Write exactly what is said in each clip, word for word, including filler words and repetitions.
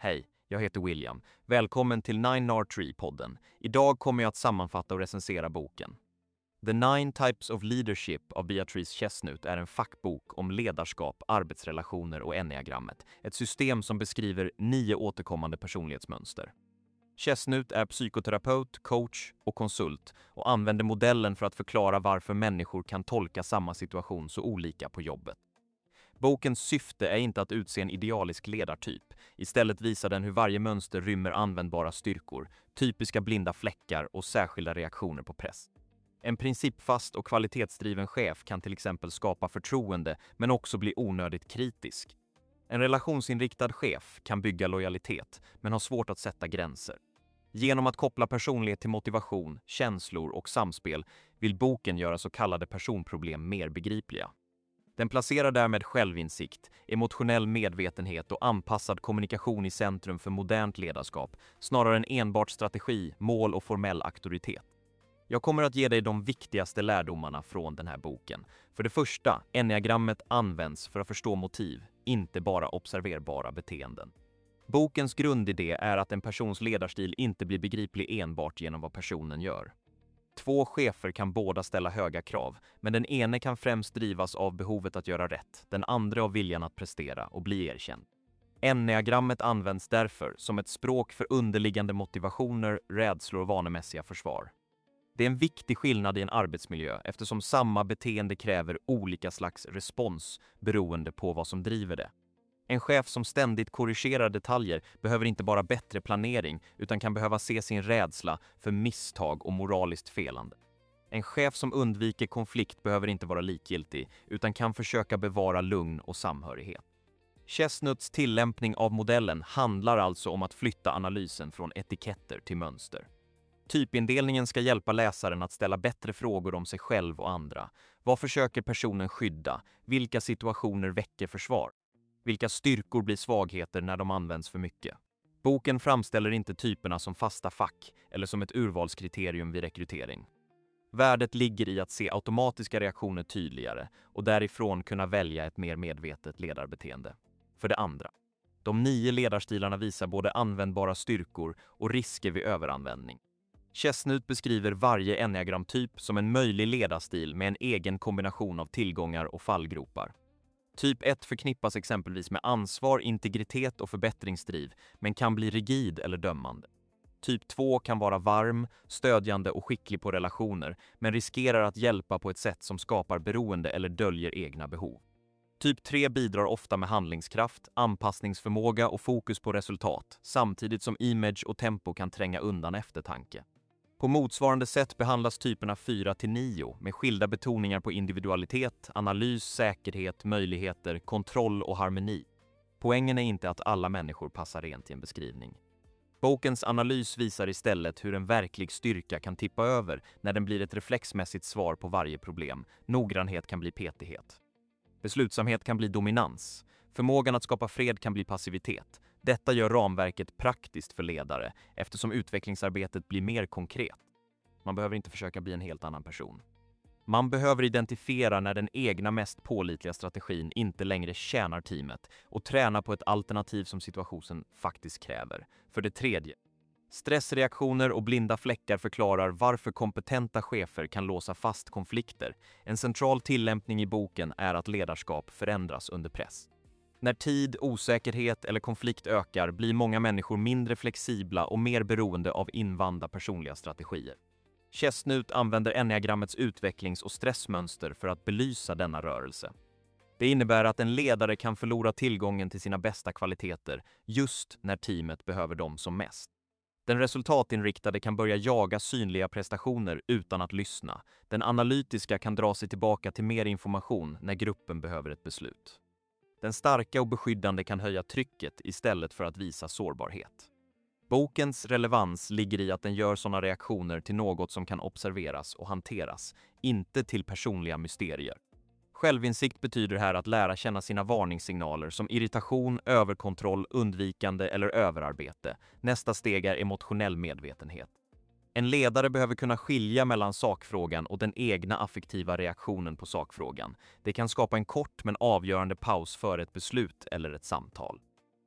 Hej, jag heter William. Välkommen till Nine R Tree-podden. Idag kommer jag att sammanfatta och recensera boken. The Nine Types of Leadership av Beatrice Chestnut är en fackbok om ledarskap, arbetsrelationer och enneagrammet. Ett system som beskriver nio återkommande personlighetsmönster. Chestnut är psykoterapeut, coach och konsult och använder modellen för att förklara varför människor kan tolka samma situation så olika på jobbet. Bokens syfte är inte att utse en idealisk ledartyp. Istället visar den hur varje mönster rymmer användbara styrkor, typiska blinda fläckar och särskilda reaktioner på press. En principfast och kvalitetsdriven chef kan till exempel skapa förtroende men också bli onödigt kritisk. En relationsinriktad chef kan bygga lojalitet men har svårt att sätta gränser. Genom att koppla personlighet till motivation, känslor och samspel vill boken göra så kallade personproblem mer begripliga. Den placerar därmed självinsikt, emotionell medvetenhet och anpassad kommunikation i centrum för modernt ledarskap, snarare än enbart strategi, mål och formell auktoritet. Jag kommer att ge dig de viktigaste lärdomarna från den här boken. För det första, enneagrammet används för att förstå motiv, inte bara observerbara beteenden. Bokens grundidé är att en persons ledarstil inte blir begriplig enbart genom vad personen gör. Två chefer kan båda ställa höga krav, men den ene kan främst drivas av behovet att göra rätt, den andra av viljan att prestera och bli erkänd. Enneagrammet används därför som ett språk för underliggande motivationer, rädslor och vanemässiga försvar. Det är en viktig skillnad i en arbetsmiljö eftersom samma beteende kräver olika slags respons beroende på vad som driver det. En chef som ständigt korrigerar detaljer behöver inte bara bättre planering utan kan behöva se sin rädsla för misstag och moraliskt felande. En chef som undviker konflikt behöver inte vara likgiltig utan kan försöka bevara lugn och samhörighet. Chestnuts tillämpning av modellen handlar alltså om att flytta analysen från etiketter till mönster. Typindelningen ska hjälpa läsaren att ställa bättre frågor om sig själv och andra. Vad försöker personen skydda? Vilka situationer väcker försvar? Vilka styrkor blir svagheter när de används för mycket? Boken framställer inte typerna som fasta fack eller som ett urvalskriterium vid rekrytering. Värdet ligger i att se automatiska reaktioner tydligare och därifrån kunna välja ett mer medvetet ledarbeteende. För det andra, de nio ledarstilarna visar både användbara styrkor och risker vid överanvändning. Chestnut beskriver varje enneagramtyp som en möjlig ledarstil med en egen kombination av tillgångar och fallgropar. Typ ett förknippas exempelvis med ansvar, integritet och förbättringsdriv, men kan bli rigid eller dömande. Typ två kan vara varm, stödjande och skicklig på relationer, men riskerar att hjälpa på ett sätt som skapar beroende eller döljer egna behov. Typ tre bidrar ofta med handlingskraft, anpassningsförmåga och fokus på resultat, samtidigt som image och tempo kan tränga undan eftertanke. På motsvarande sätt behandlas typerna fyra till nio med skilda betoningar på individualitet, analys, säkerhet, möjligheter, kontroll och harmoni. Poängen är inte att alla människor passar rent i en beskrivning. Bokens analys visar istället hur en verklig styrka kan tippa över när den blir ett reflexmässigt svar på varje problem. Noggrannhet kan bli petighet. Beslutsamhet kan bli dominans. Förmågan att skapa fred kan bli passivitet. Detta gör ramverket praktiskt för ledare eftersom utvecklingsarbetet blir mer konkret. Man behöver inte försöka bli en helt annan person. Man behöver identifiera när den egna mest pålitliga strategin inte längre tjänar teamet och träna på ett alternativ som situationen faktiskt kräver. För det tredje, stressreaktioner och blinda fläckar förklarar varför kompetenta chefer kan låsa fast konflikter. En central tillämpning i boken är att ledarskap förändras under press. När tid, osäkerhet eller konflikt ökar blir många människor mindre flexibla och mer beroende av invanda personliga strategier. Chestnut använder enneagrammets utvecklings- och stressmönster för att belysa denna rörelse. Det innebär att en ledare kan förlora tillgången till sina bästa kvaliteter just när teamet behöver dem som mest. Den resultatinriktade kan börja jaga synliga prestationer utan att lyssna. Den analytiska kan dra sig tillbaka till mer information när gruppen behöver ett beslut. Den starka och beskyddande kan höja trycket istället för att visa sårbarhet. Bokens relevans ligger i att den gör sådana reaktioner till något som kan observeras och hanteras, inte till personliga mysterier. Självinsikt betyder här att lära känna sina varningssignaler som irritation, överkontroll, undvikande eller överarbete. Nästa steg är emotionell medvetenhet. En ledare behöver kunna skilja mellan sakfrågan och den egna affektiva reaktionen på sakfrågan. Det kan skapa en kort men avgörande paus före ett beslut eller ett samtal.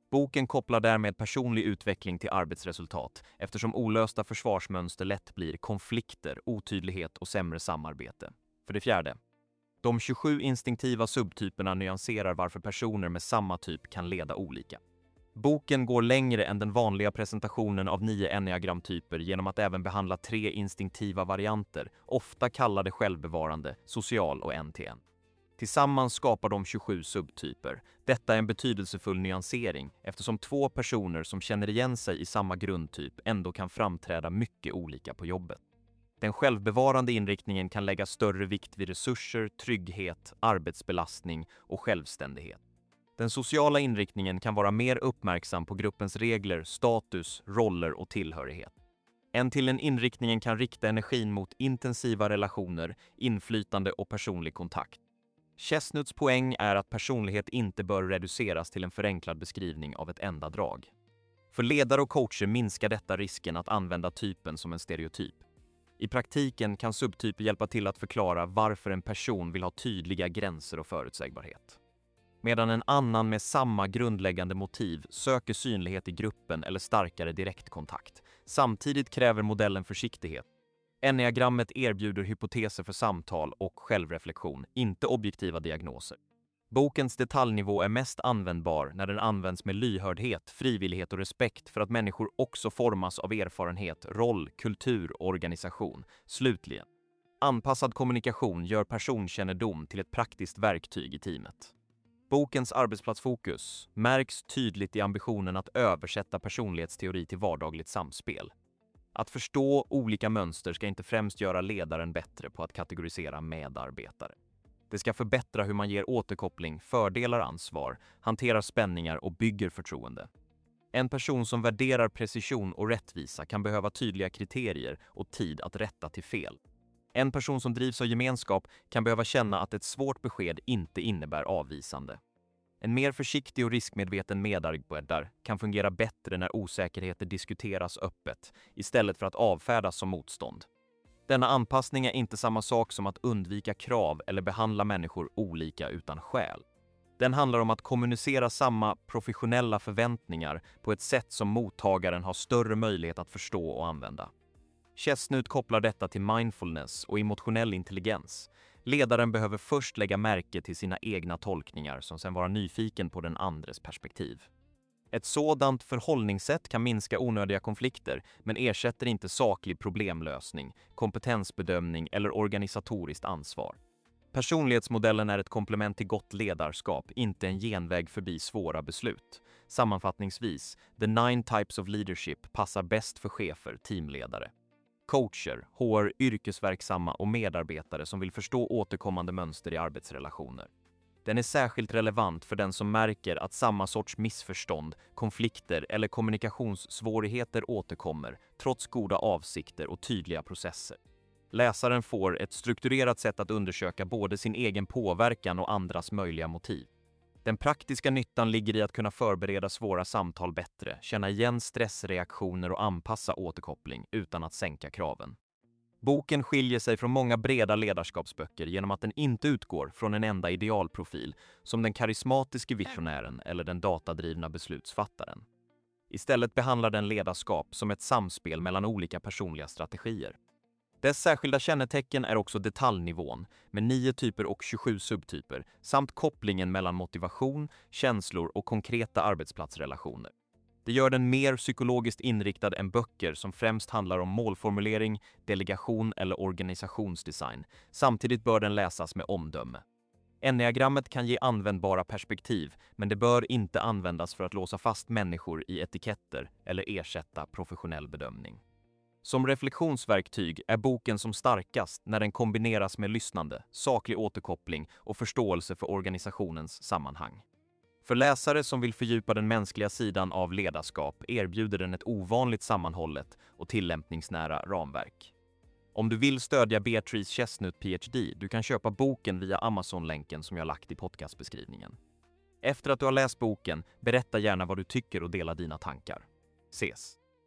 Boken kopplar därmed personlig utveckling till arbetsresultat eftersom olösta försvarsmönster lätt blir konflikter, otydlighet och sämre samarbete. För det fjärde. De tjugosju instinktiva subtyperna nyanserar varför personer med samma typ kan leda olika. Boken går längre än den vanliga presentationen av nio enneagramtyper genom att även behandla tre instinktiva varianter, ofta kallade självbevarande, social och N T N. Tillsammans skapar de tjugosju subtyper. Detta är en betydelsefull nyansering eftersom två personer som känner igen sig i samma grundtyp ändå kan framträda mycket olika på jobbet. Den självbevarande inriktningen kan lägga större vikt vid resurser, trygghet, arbetsbelastning och självständighet. Den sociala inriktningen kan vara mer uppmärksam på gruppens regler, status, roller och tillhörighet. En till en inriktningen kan rikta energin mot intensiva relationer, inflytande och personlig kontakt. Chestnuts poäng är att personlighet inte bör reduceras till en förenklad beskrivning av ett enda drag. För ledare och coacher minskar detta risken att använda typen som en stereotyp. I praktiken kan subtyper hjälpa till att förklara varför en person vill ha tydliga gränser och förutsägbarhet. Medan en annan med samma grundläggande motiv söker synlighet i gruppen eller starkare direktkontakt. Samtidigt kräver modellen försiktighet. Enneagrammet erbjuder hypoteser för samtal och självreflektion, inte objektiva diagnoser. Bokens detaljnivå är mest användbar när den används med lyhördhet, frivillighet och respekt för att människor också formas av erfarenhet, roll, kultur och organisation. Slutligen, anpassad kommunikation gör personkännedom till ett praktiskt verktyg i teamet. Bokens arbetsplatsfokus märks tydligt i ambitionen att översätta personlighetsteori till vardagligt samspel. Att förstå olika mönster ska inte främst göra ledaren bättre på att kategorisera medarbetare. Det ska förbättra hur man ger återkoppling, fördelar ansvar, hanterar spänningar och bygger förtroende. En person som värderar precision och rättvisa kan behöva tydliga kriterier och tid att rätta till fel. En person som drivs av gemenskap kan behöva känna att ett svårt besked inte innebär avvisande. En mer försiktig och riskmedveten medarbetare kan fungera bättre när osäkerheter diskuteras öppet istället för att avfärdas som motstånd. Denna anpassning är inte samma sak som att undvika krav eller behandla människor olika utan skäl. Den handlar om att kommunicera samma professionella förväntningar på ett sätt som mottagaren har större möjlighet att förstå och använda. Chestnut kopplar detta till mindfulness och emotionell intelligens. Ledaren behöver först lägga märke till sina egna tolkningar som sedan vara nyfiken på den andres perspektiv. Ett sådant förhållningssätt kan minska onödiga konflikter men ersätter inte saklig problemlösning, kompetensbedömning eller organisatoriskt ansvar. Personlighetsmodellen är ett komplement till gott ledarskap, inte en genväg förbi svåra beslut. Sammanfattningsvis, The Nine Types of Leadership passar bäst för chefer, teamledare, coacher, H R, yrkesverksamma och medarbetare som vill förstå återkommande mönster i arbetsrelationer. Den är särskilt relevant för den som märker att samma sorts missförstånd, konflikter eller kommunikationssvårigheter återkommer trots goda avsikter och tydliga processer. Läsaren får ett strukturerat sätt att undersöka både sin egen påverkan och andras möjliga motiv. Den praktiska nyttan ligger i att kunna förbereda svåra samtal bättre, känna igen stressreaktioner och anpassa återkoppling utan att sänka kraven. Boken skiljer sig från många breda ledarskapsböcker genom att den inte utgår från en enda idealprofil som den karismatiske visionären eller den datadrivna beslutsfattaren. Istället behandlar den ledarskap som ett samspel mellan olika personliga strategier. Dess särskilda kännetecken är också detaljnivån med nio typer och tjugosju subtyper samt kopplingen mellan motivation, känslor och konkreta arbetsplatsrelationer. Det gör den mer psykologiskt inriktad än böcker som främst handlar om målformulering, delegation eller organisationsdesign. Samtidigt bör den läsas med omdöme. Enneagrammet kan ge användbara perspektiv, men det bör inte användas för att låsa fast människor i etiketter eller ersätta professionell bedömning. Som reflektionsverktyg är boken som starkast när den kombineras med lyssnande, saklig återkoppling och förståelse för organisationens sammanhang. För läsare som vill fördjupa den mänskliga sidan av ledarskap erbjuder den ett ovanligt sammanhållet och tillämpningsnära ramverk. Om du vill stödja Beatrice Chestnut P H D, du kan köpa boken via Amazon-länken som jag lagt i podcastbeskrivningen. Efter att du har läst boken, berätta gärna vad du tycker och dela dina tankar. Ses!